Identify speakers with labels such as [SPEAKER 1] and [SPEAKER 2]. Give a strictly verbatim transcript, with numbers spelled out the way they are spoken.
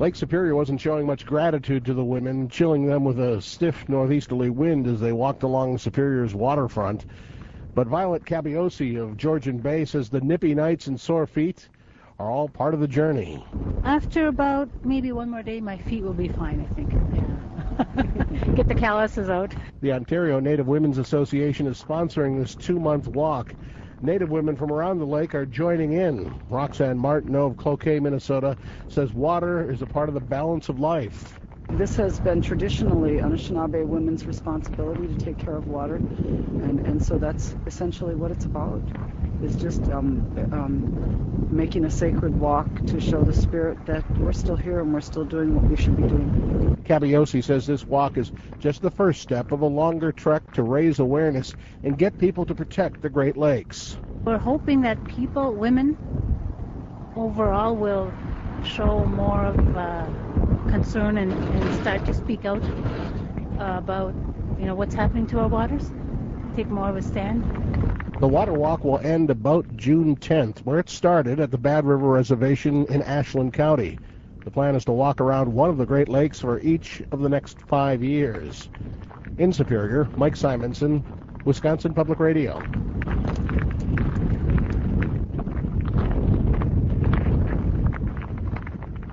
[SPEAKER 1] Lake Superior wasn't showing much gratitude to the women, chilling them with a stiff northeasterly wind as they walked along Superior's waterfront. But Violet Cabiosi of Georgian Bay says the nippy nights and sore feet are all part of the journey.
[SPEAKER 2] After about maybe one more day, my feet will be fine, I think. Yeah. Get the calluses out.
[SPEAKER 1] The Ontario Native Women's Association is sponsoring this two-month walk. Native women from around the lake are joining in. Roxanne Martineau of Cloquet, Minnesota, says water is a part of the balance of life.
[SPEAKER 3] This has been traditionally Anishinaabe women's responsibility to take care of water, and, and so that's essentially what it's about. It's just um, um, making a sacred walk to show the spirit that we're still here and we're still doing what we should be doing.
[SPEAKER 1] Cabiosi says this walk is just the first step of a longer trek to raise awareness and get people to protect the Great Lakes.
[SPEAKER 2] We're hoping that people, women, overall will show more of uh, concern and, and start to speak out uh, about, you know, what's happening to our waters, take more of a stand.
[SPEAKER 1] The water walk will end about June tenth, where it started at the Bad River Reservation in Ashland County. The plan is to walk around one of the Great Lakes for each of the next five years. In Superior, Mike Simonson, Wisconsin Public Radio.